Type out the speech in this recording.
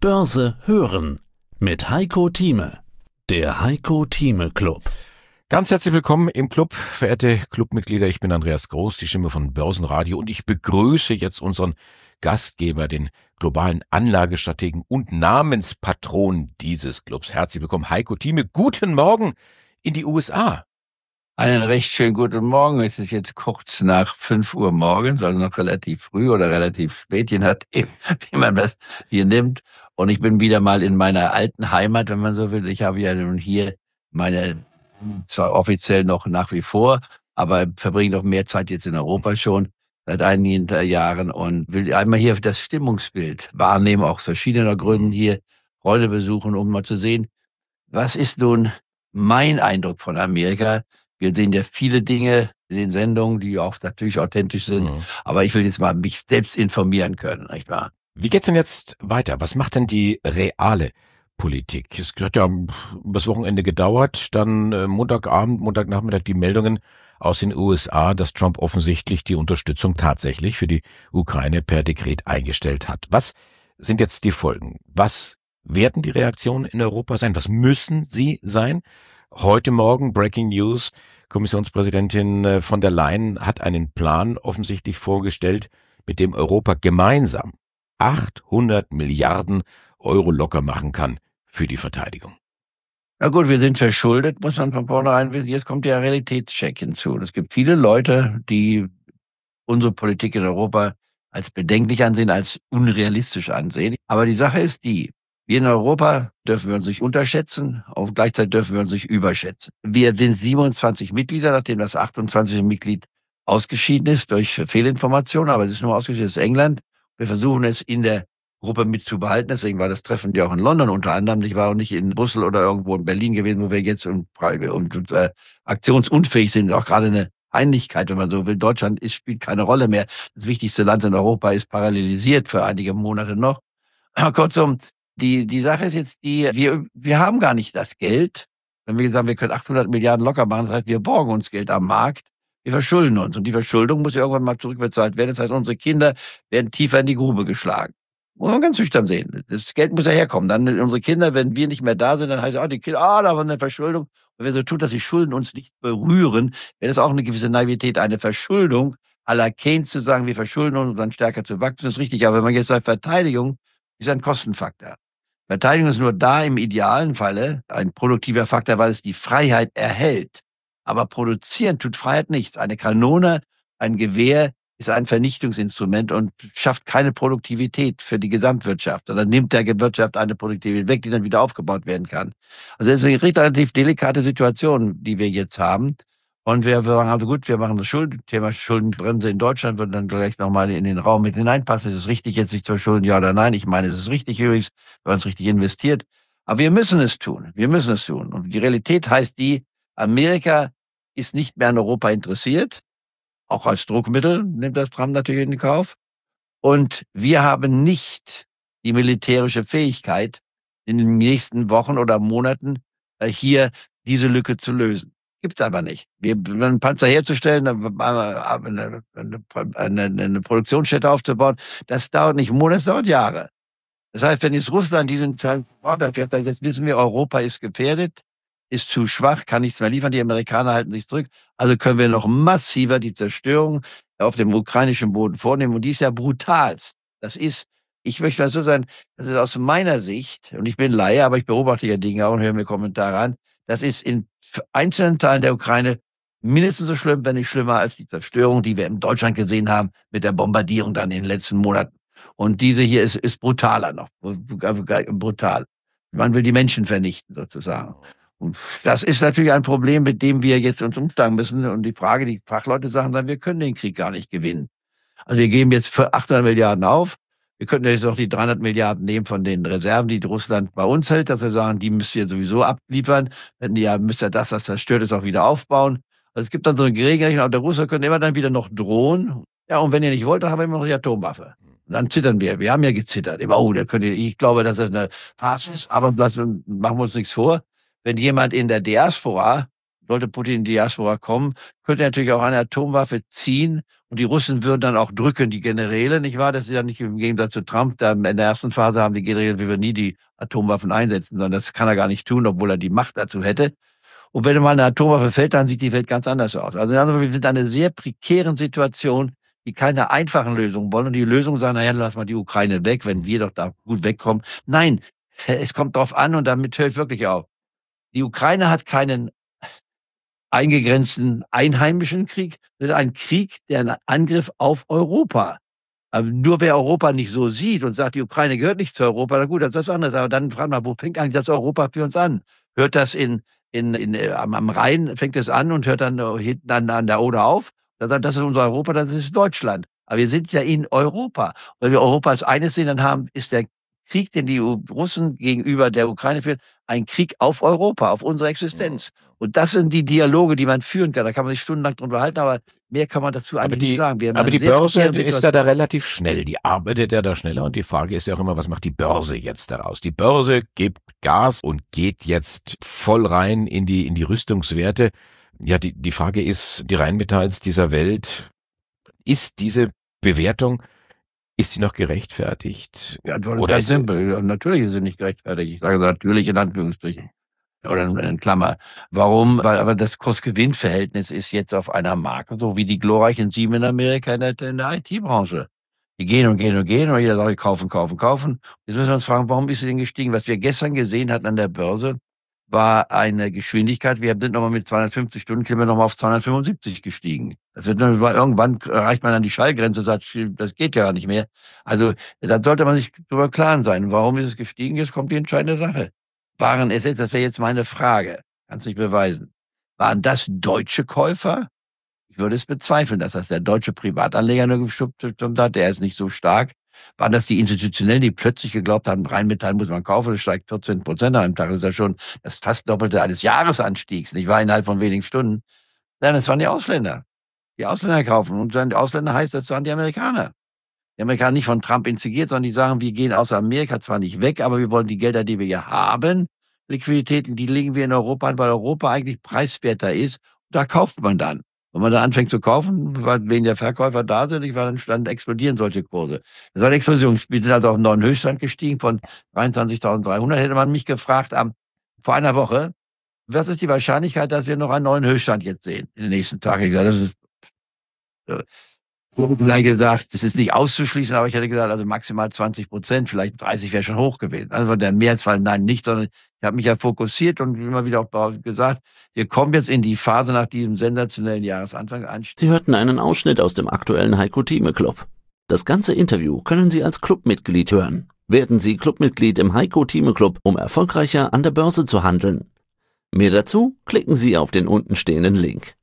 Börse hören mit Heiko Thieme. Der Heiko Thieme Club. Ganz herzlich willkommen im Club, verehrte Clubmitglieder. Ich bin Andreas Groß, die Stimme von Börsenradio, und ich begrüße jetzt unseren Gastgeber, den globalen Anlagestrategen und Namenspatron dieses Clubs. Herzlich willkommen, Heiko Thieme. Guten Morgen in die USA. Einen recht schönen guten Morgen. Es ist jetzt kurz nach 5 Uhr morgens, also noch relativ früh oder relativ spät, je nachdem, wie man das hier nimmt. Und ich bin wieder mal in meiner alten Heimat, wenn man so will. Ich habe ja nun hier meine, zwar offiziell noch nach wie vor, aber verbringe noch mehr Zeit jetzt in Europa schon, seit einigen Jahren, und will einmal hier das Stimmungsbild wahrnehmen, auch aus verschiedener Gründen hier Freunde besuchen, um mal zu sehen, was ist nun mein Eindruck von Amerika. Wir sehen ja viele Dinge in den Sendungen, die auch natürlich authentisch sind. Aber ich will jetzt mal mich selbst informieren können, nicht wahr? Wie geht's denn jetzt weiter? Was macht denn die reale Politik? Es hat ja übers Wochenende gedauert, dann Montagabend, Montagnachmittag die Meldungen aus den USA, dass Trump offensichtlich die Unterstützung tatsächlich für die Ukraine per Dekret eingestellt hat. Was sind jetzt die Folgen? Was werden die Reaktionen in Europa sein? Was müssen sie sein? Heute Morgen, Breaking News, Kommissionspräsidentin von der Leyen hat einen Plan offensichtlich vorgestellt, mit dem Europa gemeinsam 800 Milliarden Euro locker machen kann für die Verteidigung. Na gut, wir sind verschuldet, muss man von vornherein wissen. Jetzt kommt der Realitätscheck hinzu. Es gibt viele Leute, die unsere Politik in Europa als bedenklich ansehen, als unrealistisch ansehen. Aber die Sache ist die: Wir in Europa dürfen wir uns nicht unterschätzen, und gleichzeitig dürfen wir uns nicht überschätzen. Wir sind 27 Mitglieder, nachdem das 28. Mitglied ausgeschieden ist durch Fehlinformationen, aber es ist nur ausgeschieden, es ist England. Wir versuchen es in der Gruppe mitzubehalten, deswegen war das Treffen ja auch in London unter anderem. Ich war auch nicht in Brüssel oder irgendwo in Berlin gewesen, wo wir jetzt aktionsunfähig sind. Auch gerade eine Einigkeit, wenn man so will. Deutschland spielt keine Rolle mehr. Das wichtigste Land in Europa ist parallelisiert für einige Monate noch. Kurzum, die Sache ist jetzt die, wir haben gar nicht das Geld. Wenn wir sagen, wir können 800 Milliarden locker machen, das heißt, wir borgen uns Geld am Markt, wir verschulden uns. Und die Verschuldung muss ja irgendwann mal zurückbezahlt werden. Das heißt, unsere Kinder werden tiefer in die Grube geschlagen. Muss man ganz nüchtern sehen. Das Geld muss ja herkommen. Dann unsere Kinder, wenn wir nicht mehr da sind, dann heißt es, die Kinder, da war eine Verschuldung. Und wer so tut, dass die Schulden uns nicht berühren, wäre das auch eine gewisse Naivität, eine Verschuldung à la Keynes zu sagen, wir verschulden uns, um dann stärker zu wachsen, ist richtig. Aber wenn man jetzt sagt, Verteidigung ist ein Kostenfaktor. Verteidigung ist nur da im idealen Falle ein produktiver Faktor, weil es die Freiheit erhält. Aber produzieren tut Freiheit nichts. Eine Kanone, ein Gewehr ist ein Vernichtungsinstrument und schafft keine Produktivität für die Gesamtwirtschaft. Dann nimmt der Wirtschaft eine Produktivität weg, die dann wieder aufgebaut werden kann. Also es ist eine relativ delikate Situation, die wir jetzt haben. Und wir sagen, also gut, wir machen das Thema Schuldenbremse in Deutschland, wird dann gleich nochmal in den Raum mit hineinpassen. Ist es richtig, jetzt sich zu verschulden, ja oder nein? Ich meine, es ist richtig übrigens, wenn man es richtig investiert. Aber wir müssen es tun. Wir müssen es tun. Und die Realität heißt die, Amerika ist nicht mehr an Europa interessiert. Auch als Druckmittel nimmt das Trump natürlich in den Kauf. Und wir haben nicht die militärische Fähigkeit, in den nächsten Wochen oder Monaten hier diese Lücke zu lösen. Gibt's aber nicht. Einen Panzer herzustellen, eine Produktionsstätte aufzubauen, das dauert nicht Monate, das dauert Jahre. Das heißt, wenn jetzt Russland diesen Teil fährt, dann wissen wir, Europa ist gefährdet, ist zu schwach, kann nichts mehr liefern, die Amerikaner halten sich zurück. Also können wir noch massiver die Zerstörung auf dem ukrainischen Boden vornehmen. Und die ist ja brutal. Das ist, ich möchte mal so sagen, das ist aus meiner Sicht, und ich bin Laie, aber ich beobachte ja Dinge auch und höre mir Kommentare an, das ist in einzelnen Teilen der Ukraine mindestens so schlimm, wenn nicht schlimmer, als die Zerstörung, die wir in Deutschland gesehen haben mit der Bombardierung dann in den letzten Monaten. Und diese hier ist brutaler noch, brutal. Man will die Menschen vernichten sozusagen. Und das ist natürlich ein Problem, mit dem wir jetzt uns umsteigen müssen. Und die Frage, die Fachleute sagen dann, wir können den Krieg gar nicht gewinnen. Also wir geben jetzt für 800 Milliarden auf. Wir könnten jetzt noch die 300 Milliarden nehmen von den Reserven, die Russland bei uns hält, dass wir sagen, die müsst ihr sowieso abliefern. Denn ihr müsst ja das, was zerstört ist, auch wieder aufbauen. Also es gibt dann so eine Gegenrechnung, der Russe können immer dann wieder noch drohen. Ja, und wenn ihr nicht wollt, dann haben wir immer noch die Atomwaffe. Und dann zittern wir. Wir haben ja gezittert. Immer, ich glaube, dass das eine Farce ist, aber machen wir uns nichts vor. Wenn jemand in der Diaspora sollte Putin in die Diaspora kommen, könnte er natürlich auch eine Atomwaffe ziehen und die Russen würden dann auch drücken, die Generäle, nicht wahr? Das ist ja nicht im Gegensatz zu Trump, da in der ersten Phase haben die Generäle, wir würden nie die Atomwaffen einsetzen, sondern das kann er gar nicht tun, obwohl er die Macht dazu hätte. Und wenn mal eine Atomwaffe fällt, dann sieht die Welt ganz anders aus. Also wir sind in einer sehr prekären Situation, die keine einfachen Lösungen wollen. Und die Lösungen sagen, naja, lass mal die Ukraine weg, wenn wir doch da gut wegkommen. Nein, es kommt darauf an und damit höre ich wirklich auf. Die Ukraine hat keinen eingegrenzten einheimischen Krieg, sondern einen Krieg, der einen Angriff auf Europa. Aber nur wer Europa nicht so sieht und sagt, die Ukraine gehört nicht zu Europa, na gut, das ist was anderes. Aber dann fragt man, wo fängt eigentlich das Europa für uns an? Hört das am Rhein, fängt es an und hört dann hinten an der Oder auf? Dann sagt, das ist unser Europa, das ist Deutschland. Aber wir sind ja in Europa. Wenn wir Europa als eines sehen, dann ist der Krieg, den die Russen gegenüber der Ukraine führen, ein Krieg auf Europa, auf unsere Existenz. Und das sind die Dialoge, die man führen kann. Da kann man sich stundenlang drüber halten, aber mehr kann man dazu eigentlich nicht sagen. Aber die Börse ist da relativ schnell. Die arbeitet ja da schneller. Und die Frage ist ja auch immer, was macht die Börse jetzt daraus? Die Börse gibt Gas und geht jetzt voll rein in die Rüstungswerte. Ja, die Frage ist, die Rheinmetalls dieser Welt, ist diese Bewertung, ist sie noch gerechtfertigt? Ja, das ist ganz simpel. Natürlich ist sie nicht gerechtfertigt. Ich sage natürlich in Anführungsstrichen. Oder in Klammer. Warum? Weil aber das Kost-Gewinn-Verhältnis ist jetzt auf einer Marke, so wie die glorreichen 7 in Amerika in der IT-Branche. Die gehen und jeder sagt, kaufen. Jetzt müssen wir uns fragen, warum ist sie denn gestiegen? Was wir gestern gesehen hatten an der Börse, war eine Geschwindigkeit. Wir sind nochmal mit 250 Stundenkilometer nochmal auf 275 gestiegen. Irgendwann erreicht man dann die Schallgrenze und sagt, das geht ja nicht mehr. Also, da sollte man sich darüber klar sein. Warum ist es gestiegen? Jetzt kommt die entscheidende Sache. Waren es jetzt, das wäre jetzt meine Frage, kannst nicht beweisen, waren das deutsche Käufer? Ich würde es bezweifeln, dass das der deutsche Privatanleger nur gestimmt hat, der ist nicht so stark. Waren das die Institutionellen, die plötzlich geglaubt haben, Rheinmetall muss man kaufen, das steigt 14% an einem Tag, das ist ja schon das fast Doppelte eines Jahresanstiegs, nicht wahr, innerhalb von wenigen Stunden. Nein, das waren die Ausländer. Die Ausländer kaufen und dann die Ausländer heißt, das waren die Amerikaner. Die Amerikaner nicht von Trump instigiert, sondern die sagen, wir gehen aus Amerika zwar nicht weg, aber wir wollen die Gelder, die wir hier haben, Liquiditäten, die legen wir in Europa an, weil Europa eigentlich preiswerter ist. Und da kauft man dann. Wenn man dann anfängt zu kaufen, weil weniger Verkäufer da sind, dann explodieren solche Kurse. Das war eine Explosion. Wir sind also auf einen neuen Höchststand gestiegen von 23.300. Hätte man mich gefragt vor einer Woche, was ist die Wahrscheinlichkeit, dass wir noch einen neuen Höchststand jetzt sehen in den nächsten Tagen? Ich gesagt, das ist gleich gesagt, das ist nicht auszuschließen, aber ich hätte gesagt, also maximal 20%, vielleicht 30 wäre schon hoch gewesen. Also der Mehrheitsfall, nein, nicht, sondern ich habe mich ja fokussiert und immer wieder auch gesagt, wir kommen jetzt in die Phase nach diesem sensationellen Jahresanfang. Sie hörten einen Ausschnitt aus dem aktuellen Heiko Thieme Club. Das ganze Interview können Sie als Clubmitglied hören. Werden Sie Clubmitglied im Heiko Thieme Club, um erfolgreicher an der Börse zu handeln. Mehr dazu klicken Sie auf den untenstehenden Link.